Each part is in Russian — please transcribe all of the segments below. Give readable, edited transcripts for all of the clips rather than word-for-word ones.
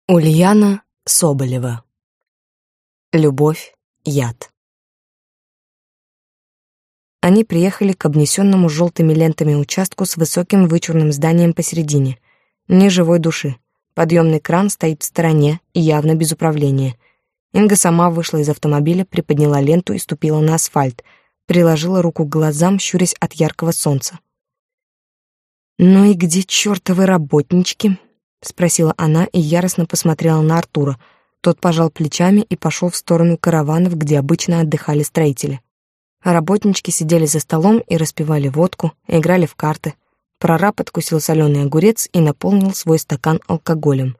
Ульяна Соболева. Любовь, яд. Они приехали к обнесенному желтыми лентами участку с высоким вычурным зданием посередине. Ни живой души. Подъемный кран стоит в стороне и явно без управления. Инга сама вышла из автомобиля, приподняла ленту и ступила на асфальт, приложила руку к глазам, щурясь от яркого солнца. «Ну и где чертовы работнички?» — спросила она и яростно посмотрела на Артура. Тот пожал плечами и пошел в сторону караванов, где обычно отдыхали строители. Работнички сидели за столом и распивали водку, играли в карты. Прораб откусил соленый огурец и наполнил свой стакан алкоголем.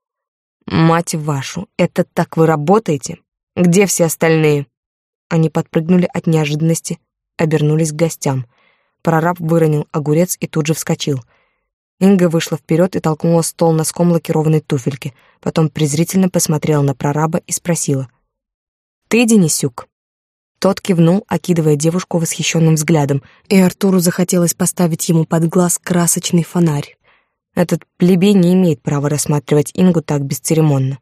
«Мать вашу, это так вы работаете? Где все остальные?» Они подпрыгнули от неожиданности, обернулись к гостям. Прораб выронил огурец и тут же вскочил. Инга вышла вперед и толкнула стол носком лакированной туфельки, потом презрительно посмотрела на прораба и спросила: «Ты Денисюк?» Тот кивнул, окидывая девушку восхищенным взглядом, и Артуру захотелось поставить ему под глаз красочный фонарь. Этот плебей не имеет права рассматривать Ингу так бесцеремонно.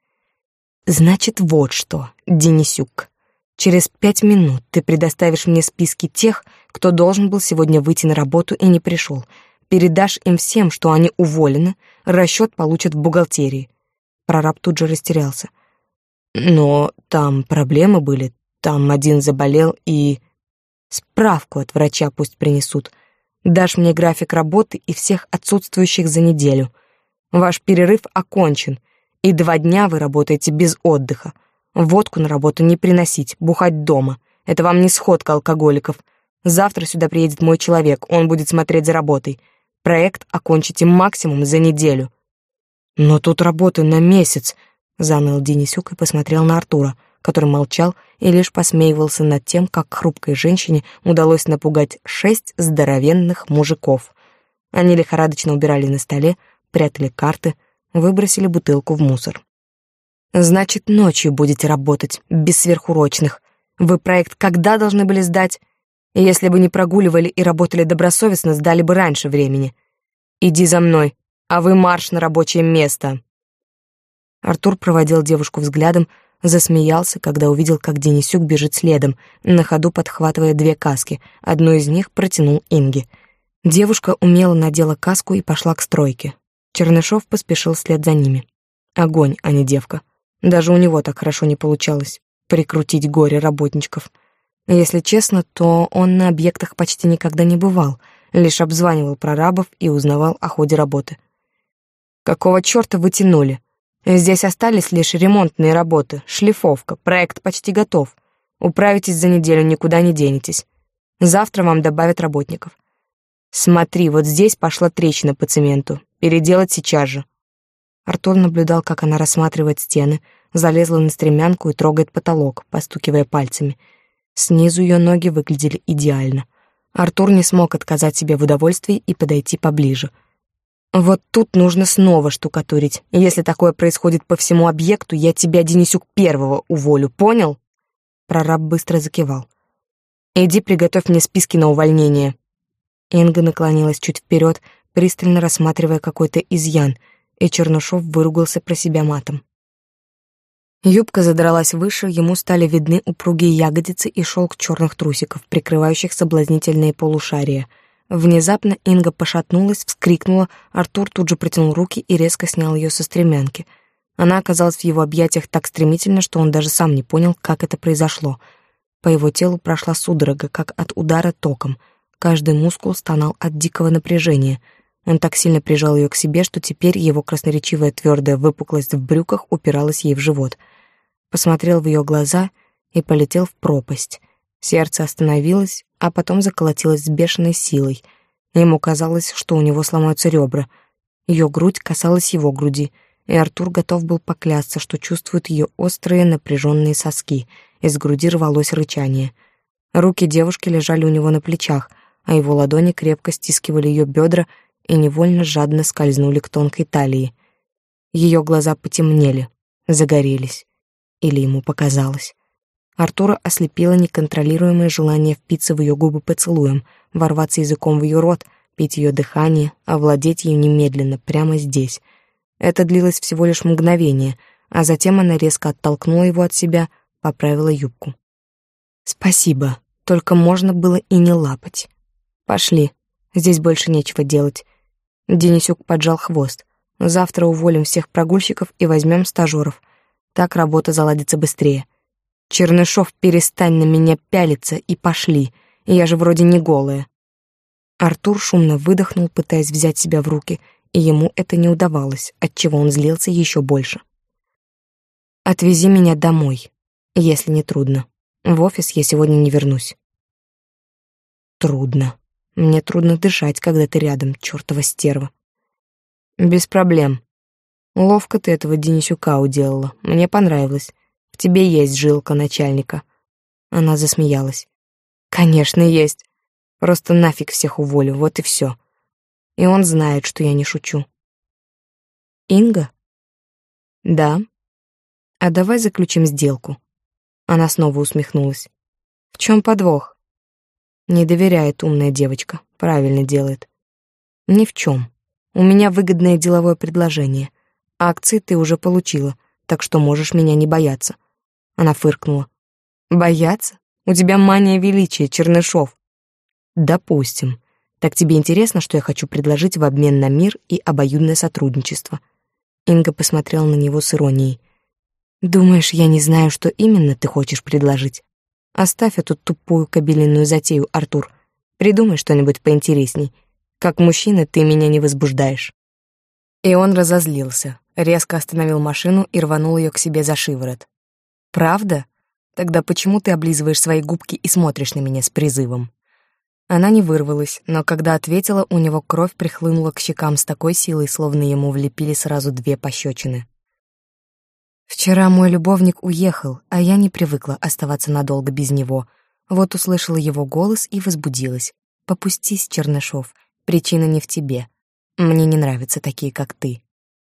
«Значит, вот что, Денисюк. Через 5 минут ты предоставишь мне списки тех, кто должен был сегодня выйти на работу и не пришел. Передашь им всем, что они уволены, расчет получат в бухгалтерии». Прораб тут же растерялся. «Но там проблемы были, там один заболел и...» «Справку от врача пусть принесут. Дашь мне график работы и всех отсутствующих за неделю. Ваш перерыв окончен, и 2 дня вы работаете без отдыха. Водку на работу не приносить, бухать дома. Это вам не сходка алкоголиков. Завтра сюда приедет мой человек, он будет смотреть за работой. Проект окончите максимум за неделю». «Но тут работы на месяц», — заныл Денисюк и посмотрел на Артура, который молчал и лишь посмеивался над тем, как хрупкой женщине удалось напугать 6 здоровенных мужиков. Они лихорадочно убирали на столе, прятали карты, выбросили бутылку в мусор. «Значит, ночью будете работать, без сверхурочных. Вы проект когда должны были сдать? Если бы не прогуливали и работали добросовестно, сдали бы раньше времени. Иди за мной, а вы марш на рабочее место». Артур проводил девушку взглядом, засмеялся, когда увидел, как Денисюк бежит следом, на ходу подхватывая 2 каски. Одну из них протянул Инге. Девушка умело надела каску и пошла к стройке. Чернышов поспешил вслед за ними. Огонь, а не девка. Даже у него так хорошо не получалось прикрутить горе работничков. Если честно, то он на объектах почти никогда не бывал, лишь обзванивал прорабов и узнавал о ходе работы. «Какого черта вы тянули? Здесь остались лишь ремонтные работы, шлифовка, проект почти готов. Управитесь за неделю, никуда не денетесь. Завтра вам добавят работников. Смотри, вот здесь пошла трещина по цементу, переделать сейчас же». Артур наблюдал, как она рассматривает стены, залезла на стремянку и трогает потолок, постукивая пальцами. Снизу ее ноги выглядели идеально. Артур не смог отказать себе в удовольствии и подойти поближе. «Вот тут нужно снова штукатурить. Если такое происходит по всему объекту, я тебя, Денисюк, первого уволю, понял?» Прораб быстро закивал. «Иди приготовь мне списки на увольнение». Инга наклонилась чуть вперед, пристально рассматривая какой-то изъян, и Чернышов выругался про себя матом. Юбка задралась выше, ему стали видны упругие ягодицы и шелк черных трусиков, прикрывающих соблазнительные полушария. Внезапно Инга пошатнулась, вскрикнула, Артур тут же протянул руки и резко снял ее со стремянки. Она оказалась в его объятиях так стремительно, что он даже сам не понял, как это произошло. По его телу прошла судорога, как от удара током. Каждый мускул стонал от дикого напряжения. Он так сильно прижал ее к себе, что теперь его красноречивая твердая выпуклость в брюках упиралась ей в живот. Посмотрел в ее глаза и полетел в пропасть. Сердце остановилось, а потом заколотилось с бешеной силой. Ему казалось, что у него сломаются ребра. Ее грудь касалась его груди, и Артур готов был поклясться, что чувствует ее острые напряженные соски. Из груди рвалось рычание. Руки девушки лежали у него на плечах, а его ладони крепко стискивали ее бедра и невольно жадно скользнули к тонкой талии. Ее глаза потемнели, загорелись. Или ему показалось. Артура ослепило неконтролируемое желание впиться в ее губы поцелуем, ворваться языком в ее рот, пить ее дыхание, овладеть ею немедленно, прямо здесь. Это длилось всего лишь мгновение, а затем она резко оттолкнула его от себя, поправила юбку. «Спасибо, только можно было и не лапать. Пошли, здесь больше нечего делать». Денисюк поджал хвост. «Завтра уволим всех прогульщиков и возьмем стажеров. Так работа заладится быстрее. Чернышов, перестань на меня пялиться и пошли, я же вроде не голая». Артур шумно выдохнул, пытаясь взять себя в руки, и ему это не удавалось, отчего он злился еще больше. «Отвези меня домой, если не трудно. В офис я сегодня не вернусь». «Трудно. Мне трудно дышать, когда ты рядом, чертова стерва». «Без проблем. Ловко ты этого Денисюка уделала. Мне понравилось. В тебе есть жилка начальника». Она засмеялась. «Конечно, есть. Просто нафиг всех уволю, вот и все. И он знает, что я не шучу». «Инга?» «Да. А давай заключим сделку». Она снова усмехнулась. «В чем подвох?» «Не доверяет умная девочка. Правильно делает». «Ни в чем. У меня выгодное деловое предложение. Акции ты уже получила, так что можешь меня не бояться». Она фыркнула. «Бояться? У тебя мания величия, Чернышов». «Допустим. Так тебе интересно, что я хочу предложить в обмен на мир и обоюдное сотрудничество?» Инга посмотрела на него с иронией. «Думаешь, я не знаю, что именно ты хочешь предложить? Оставь эту тупую кабелиную затею, Артур. Придумай что-нибудь поинтересней. Как мужчина ты меня не возбуждаешь». И он разозлился, резко остановил машину и рванул ее к себе за шиворот. «Правда? Тогда почему ты облизываешь свои губки и смотришь на меня с призывом?» Она не вырвалась, но когда ответила, у него кровь прихлынула к щекам с такой силой, словно ему влепили сразу 2 пощечины. «Вчера мой любовник уехал, а я не привыкла оставаться надолго без него. Вот услышала его голос и возбудилась. Попустись, Чернышов, причина не в тебе. Мне не нравятся такие, как ты».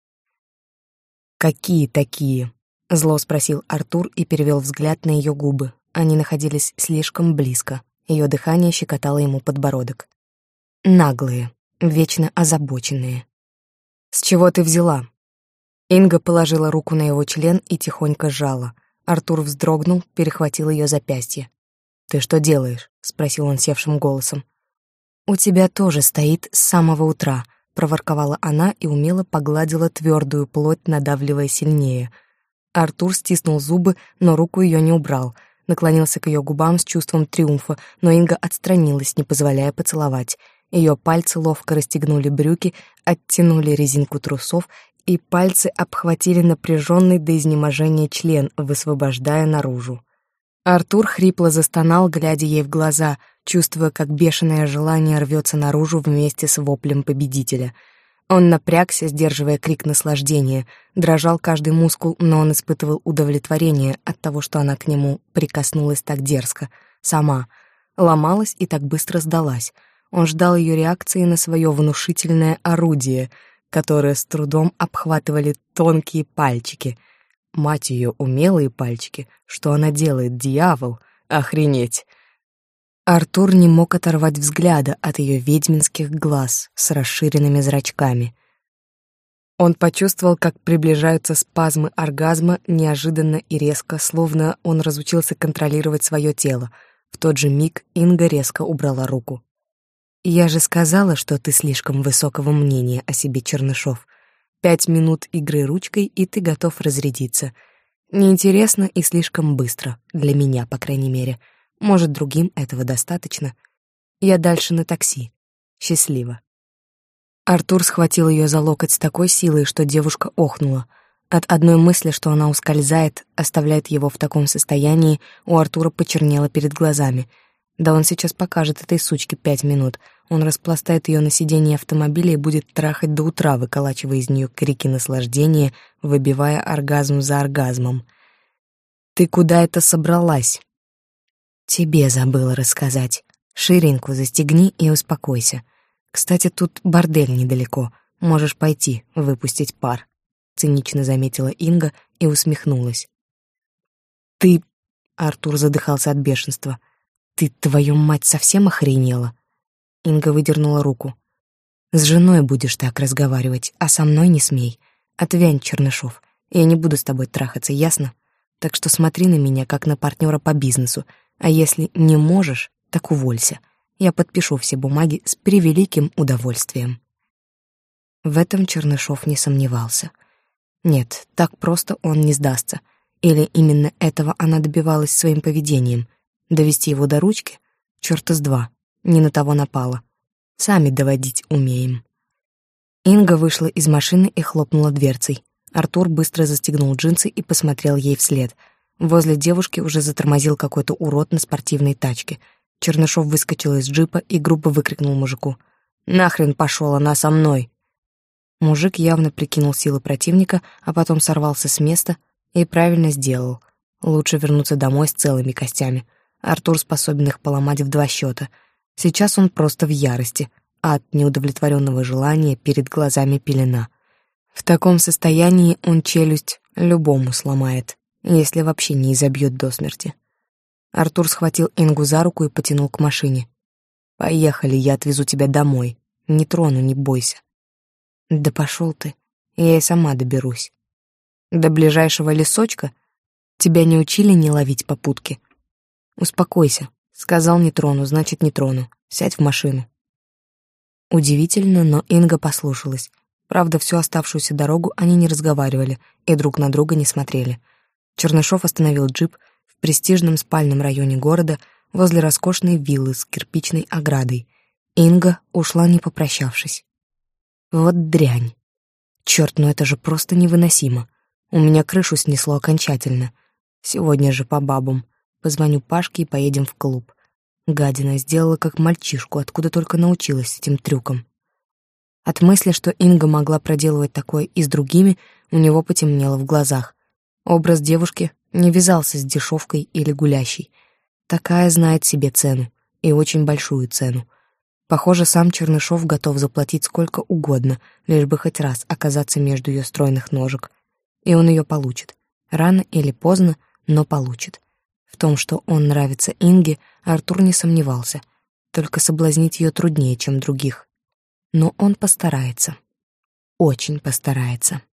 «Какие такие?» — зло спросил Артур и перевел взгляд на ее губы. Они находились слишком близко. Ее дыхание щекотало ему подбородок. «Наглые, вечно озабоченные». «С чего ты взяла?» Инга положила руку на его член и тихонько сжала. Артур вздрогнул, перехватил ее запястье. «Ты что делаешь?» — спросил он севшим голосом. «У тебя тоже стоит с самого утра», — проворковала она и умело погладила твердую плоть, надавливая сильнее. Артур стиснул зубы, но руку ее не убрал. Наклонился к ее губам с чувством триумфа, но Инга отстранилась, не позволяя поцеловать. Ее пальцы ловко расстегнули брюки, оттянули резинку трусов, и пальцы обхватили напряженный до изнеможения член, высвобождая наружу. Артур хрипло застонал, глядя ей в глаза, чувствуя, как бешеное желание рвется наружу вместе с воплем победителя. Он напрягся, сдерживая крик наслаждения, дрожал каждый мускул, но он испытывал удовлетворение от того, что она к нему прикоснулась так дерзко, сама, ломалась и так быстро сдалась. Он ждал ее реакции на свое внушительное орудие, которое с трудом обхватывали тонкие пальчики. Мать ее, умелые пальчики. Что она делает, дьявол? Охренеть! Артур не мог оторвать взгляда от ее ведьминских глаз с расширенными зрачками. Он почувствовал, как приближаются спазмы оргазма неожиданно и резко, словно он разучился контролировать свое тело. В тот же миг Инга резко убрала руку. «Я же сказала, что ты слишком высокого мнения о себе, Чернышов. 5 минут игры ручкой, и ты готов разрядиться. Неинтересно и слишком быстро, для меня, по крайней мере. Может, другим этого достаточно. Я дальше на такси. Счастливо». Артур схватил ее за локоть с такой силой, что девушка охнула. От одной мысли, что она ускользает, оставляет его в таком состоянии, у Артура почернело перед глазами. Да он сейчас покажет этой сучке 5 минут. Он распластает ее на сиденье автомобиля и будет трахать до утра, выколачивая из нее крики наслаждения, выбивая оргазм за оргазмом. «Ты куда это собралась?» «Тебе забыла рассказать. Ширинку застегни и успокойся. Кстати, тут бордель недалеко. Можешь пойти, выпустить пар», — цинично заметила Инга и усмехнулась. «Ты...» — Артур задыхался от бешенства. «Ты, твою мать, совсем охренела?» Инга выдернула руку. «С женой будешь так разговаривать, а со мной не смей. Отвянь, Чернышов. Я не буду с тобой трахаться, ясно? Так что смотри на меня, как на партнера по бизнесу. А если не можешь, так уволься. Я подпишу все бумаги с превеликим удовольствием». В этом Чернышов не сомневался. Нет, так просто он не сдастся. Или именно этого она добивалась своим поведением? Довести его до ручки? Чёрта с два. Не на того напала. Сами доводить умеем. Инга вышла из машины и хлопнула дверцей. Артур быстро застегнул джинсы и посмотрел ей вслед. Возле девушки уже затормозил какой-то урод на спортивной тачке. Чернышов выскочил из джипа и грубо выкрикнул мужику: «Нахрен пошёл, она со мной!» Мужик явно прикинул силы противника, а потом сорвался с места и правильно сделал. Лучше вернуться домой с целыми костями. Артур способен их поломать в 2 счета. Сейчас он просто в ярости, а от неудовлетворенного желания перед глазами пелена. В таком состоянии он челюсть любому сломает, если вообще не изобьет до смерти. Артур схватил Ингу за руку и потянул к машине. «Поехали, я отвезу тебя домой. Не трону, не бойся». «Да пошел ты, я и сама доберусь». «До ближайшего лесочка? Тебя не учили не ловить попутки?» «Успокойся. Сказал не трону, значит не трону. Сядь в машину». Удивительно, но Инга послушалась. Правда, всю оставшуюся дорогу они не разговаривали и друг на друга не смотрели. Чернышов остановил джип в престижном спальном районе города возле роскошной виллы с кирпичной оградой. Инга ушла, не попрощавшись. Вот дрянь. Черт, ну это же просто невыносимо. У меня крышу снесло окончательно. Сегодня же по бабам. Позвоню Пашке и поедем в клуб. Гадина сделала как мальчишку, откуда только научилась этим трюкам. От мысли, что Инга могла проделывать такое и с другими, у него потемнело в глазах. Образ девушки не вязался с дешевкой или гулящей. Такая знает себе цену, и очень большую цену. Похоже, сам Чернышов готов заплатить сколько угодно, лишь бы хоть раз оказаться между ее стройных ножек. И он ее получит. Рано или поздно, но получит. В том, что он нравится Инге, Артур не сомневался. Только соблазнить ее труднее, чем других. Но он постарается. Очень постарается.